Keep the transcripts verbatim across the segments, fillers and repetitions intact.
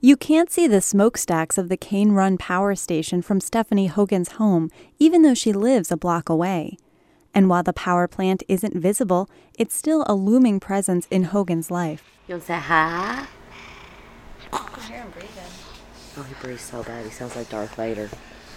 You can't see the smokestacks of the Cane Run Power Station from Stephanie Hogan's home, even though she lives a block away. And while the power plant isn't visible, it's still a looming presence in Hogan's life. You want to say hi? I can hear him breathing. Oh, he breathes so bad. He sounds like Darth Vader.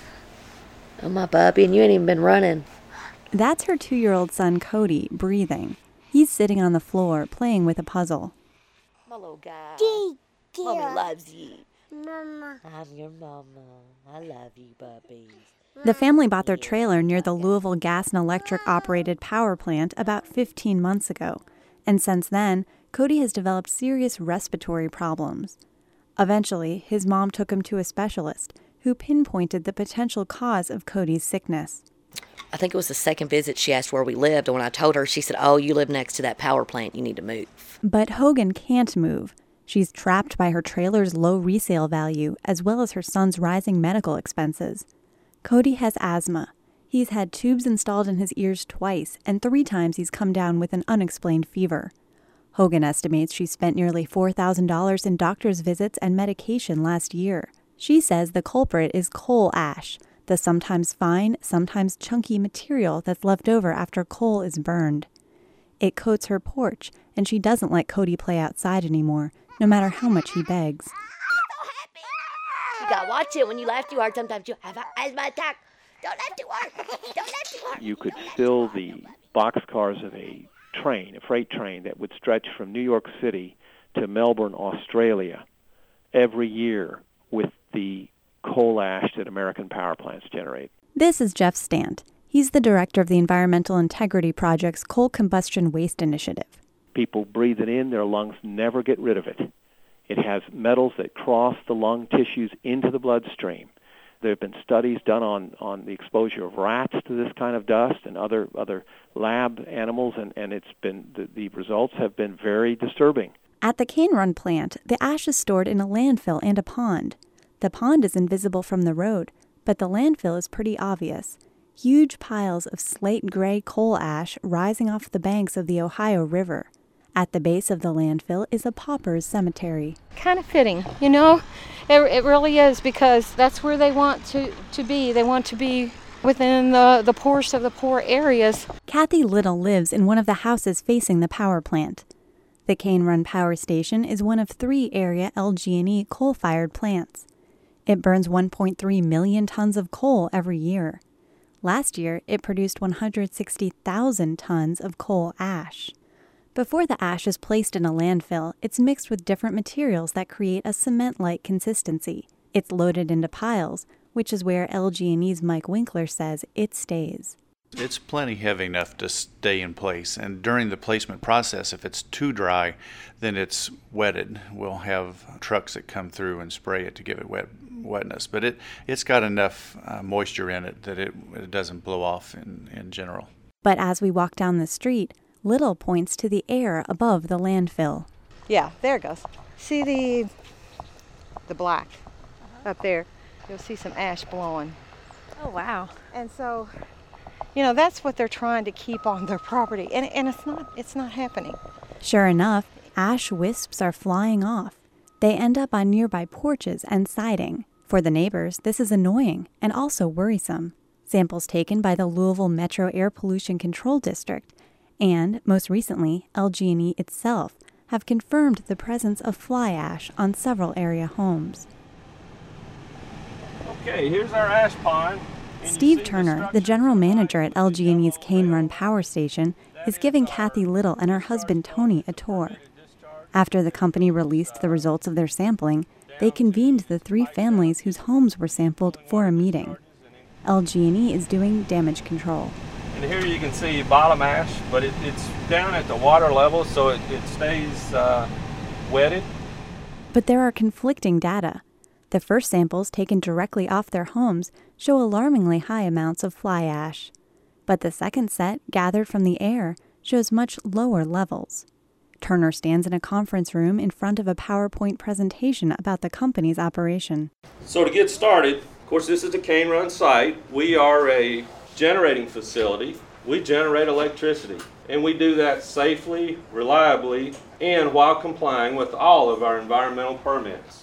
Oh, my puppy, and you ain't even been running. That's her two-year-old son, Cody, breathing. He's sitting on the floor, playing with a puzzle. My little guy. Dear. Mommy loves you. Mama. I'm your mama. I love you, puppies. The family bought their trailer near the Louisville Gas and Electric-operated power plant about fifteen months ago. And since then, Cody has developed serious respiratory problems. Eventually, his mom took him to a specialist who pinpointed the potential cause of Cody's sickness. I think it was the second visit she asked where we lived, and when I told her, she said, oh, you live next to that power plant. You need to move. But Hogan can't move. She's trapped by her trailer's low resale value, as well as her son's rising medical expenses. Cody has asthma. He's had tubes installed in his ears twice, and three times he's come down with an unexplained fever. Hogan estimates she spent nearly four thousand dollars in doctor's visits and medication last year. She says the culprit is coal ash, the sometimes fine, sometimes chunky material that's left over after coal is burned. It coats her porch, and she doesn't let Cody play outside anymore, no matter how much he begs. I'm so happy. You gotta watch it. When you laugh too hard, sometimes you have an asthma attack. Don't laugh too hard. Don't laugh too hard. You could fill the boxcars of a train, a freight train, that would stretch from New York City to Melbourne, Australia, every year with the coal ash that American power plants generate. This is Jeff Stant. He's the director of the Environmental Integrity Project's Coal Combustion Waste Initiative. People breathe it in, their lungs never get rid of it. It has metals that cross the lung tissues into the bloodstream. There have been studies done on, on the exposure of rats to this kind of dust and other other lab animals, and, and it's been the, the results have been very disturbing. At the Cane Run plant, the ash is stored in a landfill and a pond. The pond is invisible from the road, but the landfill is pretty obvious. Huge piles of slate-gray coal ash rising off the banks of the Ohio River. At the base of the landfill is a pauper's cemetery. Kind of fitting, you know? It, it really is, because that's where they want to, to be. They want to be within the, the poorest of the poor areas. Kathy Little lives in one of the houses facing the power plant. The Cane Run Power Station is one of three area L G and E coal-fired plants. It burns one point three million tons of coal every year. Last year, it produced one hundred sixty thousand tons of coal ash. Before the ash is placed in a landfill, it's mixed with different materials that create a cement-like consistency. It's loaded into piles, which is where L G and E's Mike Winkler says it stays. It's plenty heavy enough to stay in place, and during the placement process, if it's too dry, then it's wetted. We'll have trucks that come through and spray it to give it wet wetness, but it, it's got enough uh, moisture in it that it, it doesn't blow off in, in general. But as we walk down the street, Little points to the air above the landfill. Yeah, there it goes. See the the black up there? You'll see some ash blowing. Oh, wow. And so, you know, that's what they're trying to keep on their property, and and it's not it's not happening. Sure enough, ash wisps are flying off. They end up on nearby porches and siding. For the neighbors, this is annoying and also worrisome. Samples taken by the Louisville Metro Air Pollution Control District and, most recently, L G and E itself have confirmed the presence of fly ash on several area homes. Okay, here's our ash pond. Steve Turner, the general manager at L G and E's Cane Run Power Station, is giving Kathy Little and her husband Tony a tour. After the company released the results of their sampling, they convened the three families whose homes were sampled for a meeting. L G and E is doing damage control. And here you can see bottom ash, but it, it's down at the water level, so it, it stays uh, wetted. But there are conflicting data. The first samples taken directly off their homes show alarmingly high amounts of fly ash. But the second set, gathered from the air, shows much lower levels. Turner stands in a conference room in front of a PowerPoint presentation about the company's operation. So to get started, of course, this is the Cane Run site. We are a generating facility. We generate electricity, and we do that safely, reliably, and while complying with all of our environmental permits.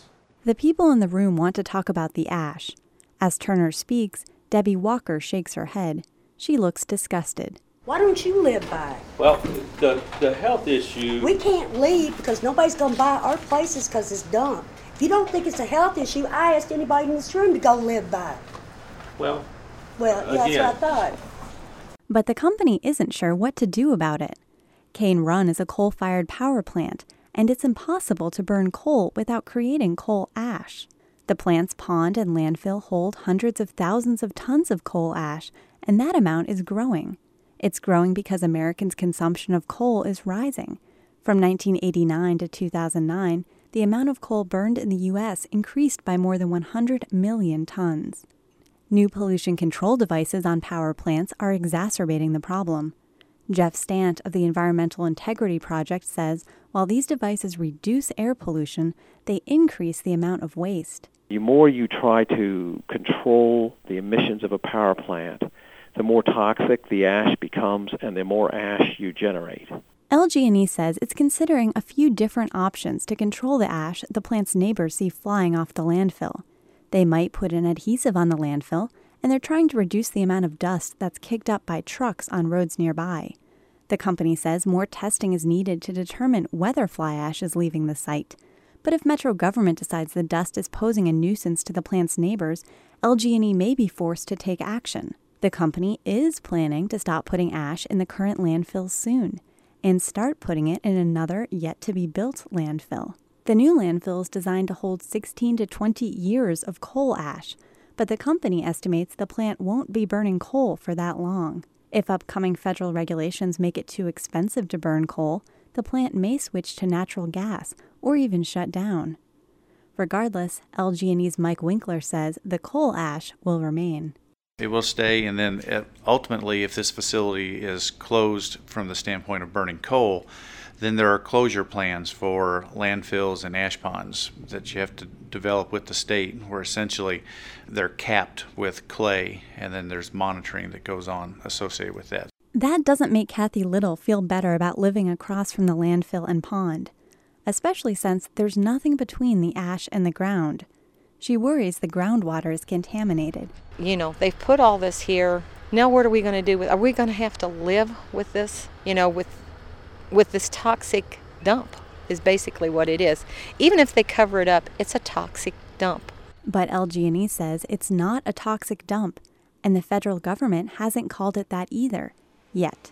The people in the room want to talk about the ash. As Turner speaks, Debbie Walker shakes her head. She looks disgusted. Why don't you live by it? Well, the, the health issue... We can't leave because nobody's going to buy our places because it's dump. If you don't think it's a health issue, I asked anybody in this room to go live by it. Well, Well, yeah, again, that's what I thought. But the company isn't sure what to do about it. Cane Run is a coal-fired power plant, and it's impossible to burn coal without creating coal ash. The plant's pond and landfill hold hundreds of thousands of tons of coal ash, and that amount is growing. It's growing because Americans' consumption of coal is rising. From nineteen eighty-nine to two thousand nine, the amount of coal burned in the U S increased by more than one hundred million tons. New pollution control devices on power plants are exacerbating the problem. Jeff Stant of the Environmental Integrity Project says while these devices reduce air pollution, they increase the amount of waste. The more you try to control the emissions of a power plant, the more toxic the ash becomes and the more ash you generate. L G and E says it's considering a few different options to control the ash the plant's neighbors see flying off the landfill. They might put an adhesive on the landfill, and they're trying to reduce the amount of dust that's kicked up by trucks on roads nearby. The company says more testing is needed to determine whether fly ash is leaving the site. But if Metro government decides the dust is posing a nuisance to the plant's neighbors, L G and E may be forced to take action. The company is planning to stop putting ash in the current landfill soon and start putting it in another yet-to-be-built landfill. The new landfill is designed to hold sixteen to twenty years of coal ash, but the company estimates the plant won't be burning coal for that long. If upcoming federal regulations make it too expensive to burn coal, the plant may switch to natural gas or even shut down. Regardless, L G and E's Mike Winkler says the coal ash will remain. It will stay, and then uh, ultimately, if this facility is closed from the standpoint of burning coal, then there are closure plans for landfills and ash ponds that you have to develop with the state, where essentially they're capped with clay, and then there's monitoring that goes on associated with that. That doesn't make Kathy Little feel better about living across from the landfill and pond, especially since there's nothing between the ash and the ground. She worries the groundwater is contaminated. You know, they've put all this here. Now what are we going to do with, are we going to have to live with this, you know, with with this toxic dump is basically what it is. Even if they cover it up, it's a toxic dump. But L G and E says it's not a toxic dump, and the federal government hasn't called it that either, yet.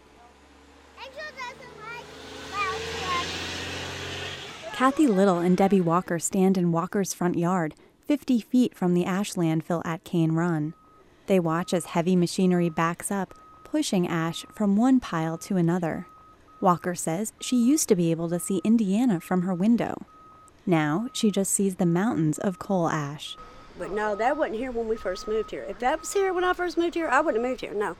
Kathy Little and Debbie Walker stand in Walker's front yard, fifty feet from the ash landfill at Cane Run. They watch as heavy machinery backs up, pushing ash from one pile to another. Walker says she used to be able to see Indiana from her window. Now she just sees the mountains of coal ash. But no, that wasn't here when we first moved here. If that was here when I first moved here, I wouldn't have moved here. No.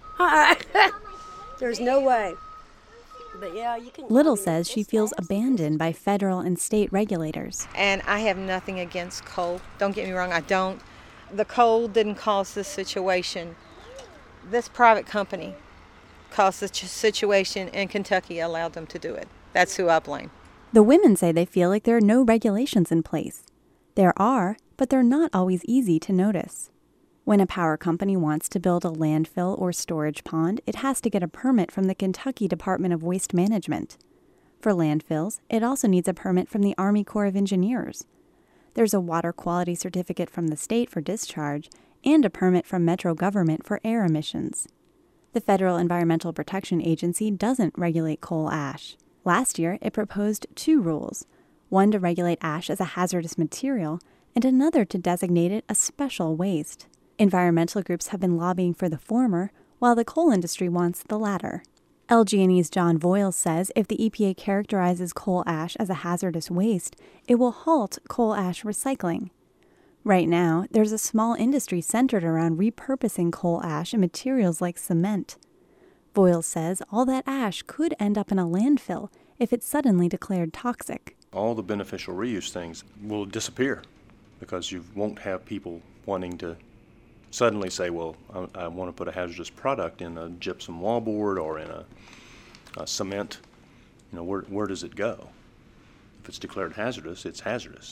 There's no way. But yeah, you can. Little I mean, says she it's feels nasty. abandoned by federal and state regulators. And I have nothing against coal. Don't get me wrong, I don't. The coal didn't cause this situation. This private company caused the situation, and Kentucky allowed them to do it. That's who I blame. The women say they feel like there are no regulations in place. There are, but they're not always easy to notice. When a power company wants to build a landfill or storage pond, it has to get a permit from the Kentucky Department of Waste Management. For landfills, it also needs a permit from the Army Corps of Engineers. There's a water quality certificate from the state for discharge and a permit from Metro government for air emissions. The Federal Environmental Protection Agency doesn't regulate coal ash. Last year, it proposed two rules, one to regulate ash as a hazardous material and another to designate it a special waste. Environmental groups have been lobbying for the former, while the coal industry wants the latter. L G and E's John Voiles says if the E P A characterizes coal ash as a hazardous waste, it will halt coal ash recycling. Right now, there's a small industry centered around repurposing coal ash in materials like cement. Voiles says all that ash could end up in a landfill if it's suddenly declared toxic. All the beneficial reuse things will disappear because you won't have people wanting to suddenly say, well, I, I want to put a hazardous product in a gypsum wallboard or in a, a cement. You know, where, where does it go? If it's declared hazardous, it's hazardous.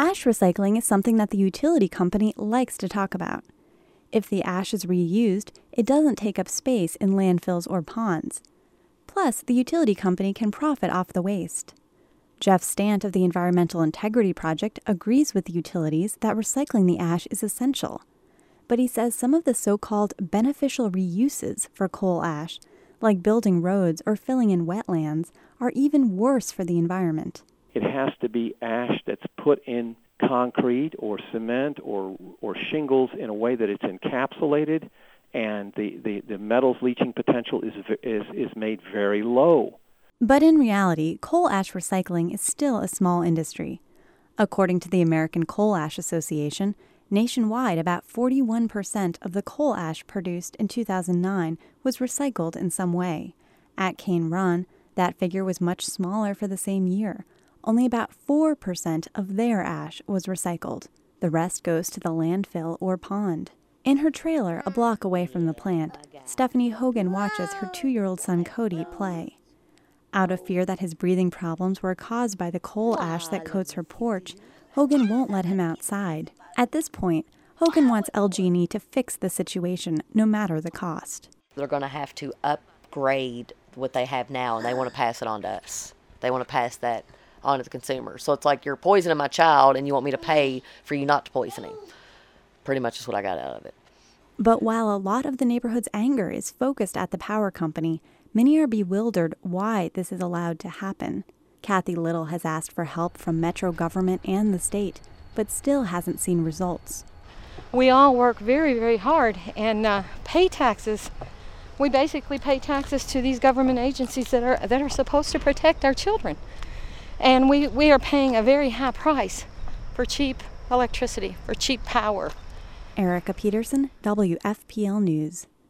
Ash recycling is something that the utility company likes to talk about. If the ash is reused, it doesn't take up space in landfills or ponds. Plus, the utility company can profit off the waste. Jeff Stant of the Environmental Integrity Project agrees with the utilities that recycling the ash is essential. But he says some of the so-called beneficial reuses for coal ash, like building roads or filling in wetlands, are even worse for the environment. It has to be ash that's put in concrete or cement or or shingles in a way that it's encapsulated, and the, the, the metals leaching potential is, is is made very low. But in reality, coal ash recycling is still a small industry. According to the American Coal Ash Association, nationwide about forty-one percent of the coal ash produced in two thousand nine was recycled in some way. At Cane Run, that figure was much smaller for the same year. Only about four percent of their ash was recycled. The rest goes to the landfill or pond. In her trailer, a block away from the plant, Stephanie Hogan watches her two-year-old son Cody play. Out of fear that his breathing problems were caused by the coal ash that coats her porch, Hogan won't let him outside. At this point, Hogan wants L G and E to fix the situation, no matter the cost. They're going to have to upgrade what they have now, and they want to pass it on to us. They want to pass that on to the consumer. So it's like, you're poisoning my child, and you want me to pay for you not to poison him. Pretty much is what I got out of it. But while a lot of the neighborhood's anger is focused at the power company, many are bewildered why this is allowed to happen. Kathy Little has asked for help from Metro government and the state, but still hasn't seen results. We all work very, very hard and uh, pay taxes. We basically pay taxes to these government agencies that are that are supposed to protect our children. And we, we are paying a very high price for cheap electricity, for cheap power. Erica Peterson, W F P L News.